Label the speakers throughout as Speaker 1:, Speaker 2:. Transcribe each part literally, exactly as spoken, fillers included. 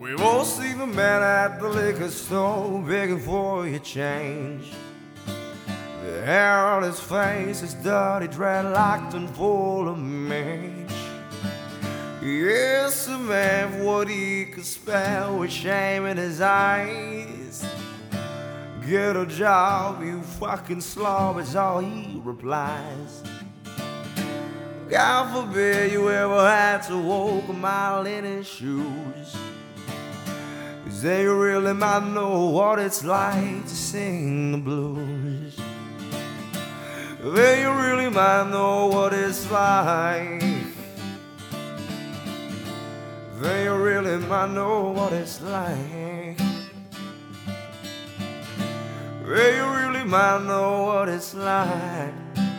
Speaker 1: We've all seen the man at the liquor store begging for your change. The hair on his face is dirty, dreadlocked and full of mange. Yes, a man for what he could spare with shame in his eyes. Get a job, you fucking slob, is all he replies. God forbid you ever had to walk a mile in his shoes, 'cause then you really might know what it's like to sing the blues. Then you really might know what it's like. Then you really might know what it's like. Then you really might know what it's like.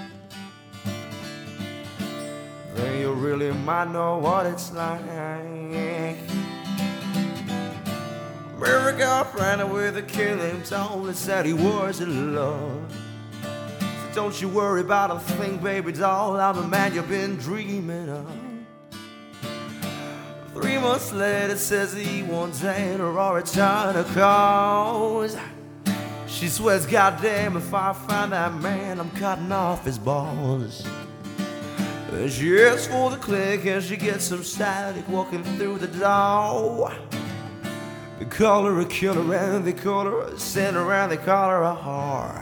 Speaker 1: Then you really might know what it's like. Mary girlfriend with a killing told us that he was in love. So don't you worry about a thing, baby doll, I'm the man you've been dreaming of. Three months later says he won't date her or return her calls. She swears, goddamn, if I find that man, I'm cutting off his balls. And she asks for the click and she gets some static walking through the door. They call her a killer and they call her a sinner and they call her a whore.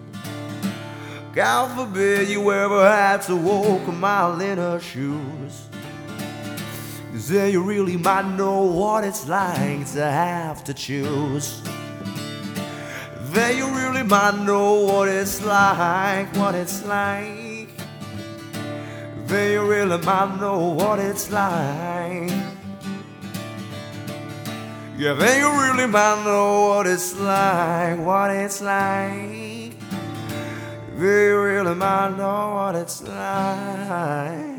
Speaker 1: God forbid you ever had to walk a mile in her shoes, 'cause then you really might know what it's like to have to choose. Then you really might know what it's like, what it's like. Then you really might know what it's like. Yeah, then you really might know what it's like, what it's like. Then you really might know what it's like.